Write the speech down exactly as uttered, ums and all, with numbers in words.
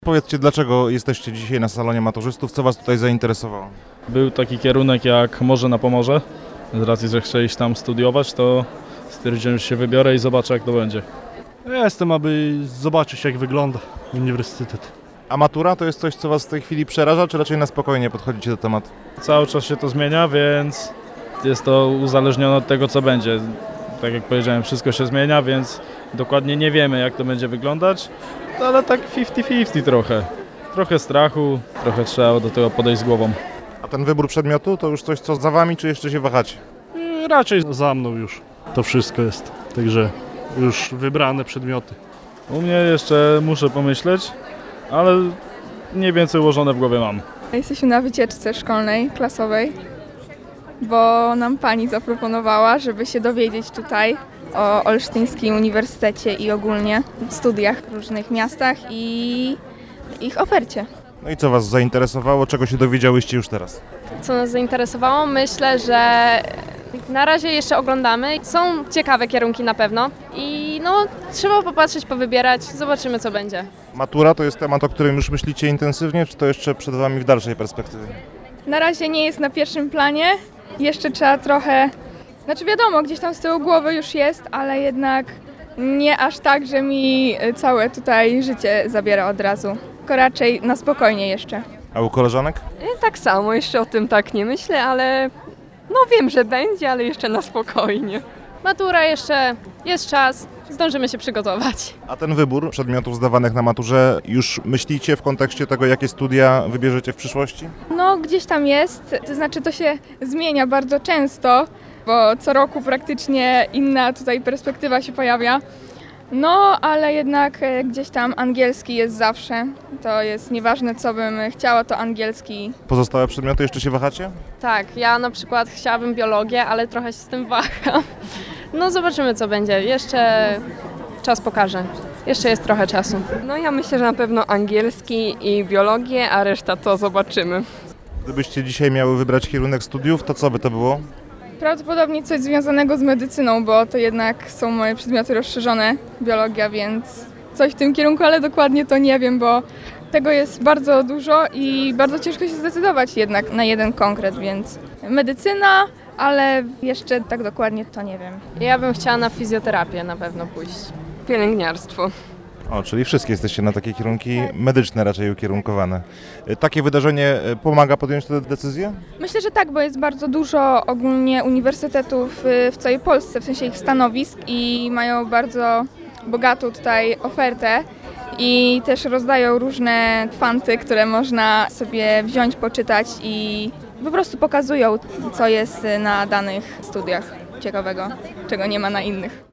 Powiedzcie, dlaczego jesteście dzisiaj na salonie maturzystów? Co Was tutaj zainteresowało? Był taki kierunek jak Morze na Pomorze. Z racji, że chcę iść tam studiować, to stwierdziłem, że się wybiorę i zobaczę, jak to będzie. Ja jestem, aby zobaczyć, jak wygląda uniwersytet. A matura to jest coś, co Was w tej chwili przeraża, czy raczej na spokojnie podchodzicie do tematu? Cały czas się to zmienia, więc jest to uzależnione od tego, co będzie. Tak jak powiedziałem, wszystko się zmienia, więc dokładnie nie wiemy, jak to będzie wyglądać, ale tak pięćdziesiąt pięćdziesiąt trochę. Trochę strachu, trochę trzeba do tego podejść z głową. A ten wybór przedmiotu to już coś, co za Wami, czy jeszcze się wahacie? I raczej za mną już to wszystko jest, także już wybrane przedmioty. U mnie jeszcze muszę pomyśleć, ale mniej więcej ułożone w głowie mam. Jesteśmy na wycieczce szkolnej, klasowej, bo nam pani zaproponowała, żeby się dowiedzieć tutaj o Olsztyńskim Uniwersytecie i ogólnie studiach w różnych miastach i ich ofercie. No i co Was zainteresowało? Czego się dowiedziałyście już teraz? Co nas zainteresowało? Myślę, że na razie jeszcze oglądamy. Są ciekawe kierunki na pewno i no trzeba popatrzeć, powybierać, zobaczymy co będzie. Matura to jest temat, o którym już myślicie intensywnie, czy to jeszcze przed Wami w dalszej perspektywie? Na razie nie jest na pierwszym planie, jeszcze trzeba trochę, znaczy wiadomo, gdzieś tam z tyłu głowy już jest, ale jednak nie aż tak, że mi całe tutaj życie zabiera od razu, tylko raczej na spokojnie jeszcze. A u koleżanek? Tak samo, jeszcze o tym tak nie myślę, ale no wiem, że będzie, ale jeszcze na spokojnie. Matura jeszcze, jest czas, zdążymy się przygotować. A ten wybór przedmiotów zdawanych na maturze, już myślicie w kontekście tego, jakie studia wybierzecie w przyszłości? No gdzieś tam jest, to znaczy to się zmienia bardzo często, bo co roku praktycznie inna tutaj perspektywa się pojawia. No, ale jednak e, gdzieś tam angielski jest zawsze. To jest nieważne, co bym chciała, to angielski. Pozostałe przedmioty jeszcze się wahacie? Tak, ja na przykład chciałabym biologię, ale trochę się z tym waham. No zobaczymy co będzie, jeszcze czas pokaże. Jeszcze jest trochę czasu. No ja myślę, że na pewno angielski i biologię, a reszta to zobaczymy. Gdybyście dzisiaj miały wybrać kierunek studiów, to co by to było? Prawdopodobnie coś związanego z medycyną, bo to jednak są moje przedmioty rozszerzone, biologia, więc coś w tym kierunku, ale dokładnie to nie wiem, bo tego jest bardzo dużo i bardzo ciężko się zdecydować jednak na jeden konkret, więc medycyna, ale jeszcze tak dokładnie to nie wiem. Ja bym chciała na fizjoterapię na pewno pójść. Pielęgniarstwo. O, czyli wszystkie jesteście na takie kierunki medyczne raczej ukierunkowane. Takie wydarzenie pomaga podjąć tę decyzję? Myślę, że tak, bo jest bardzo dużo ogólnie uniwersytetów w całej Polsce, w sensie ich stanowisk i mają bardzo bogatą tutaj ofertę i też rozdają różne fanty, które można sobie wziąć, poczytać i po prostu pokazują, co jest na danych studiach ciekawego, czego nie ma na innych.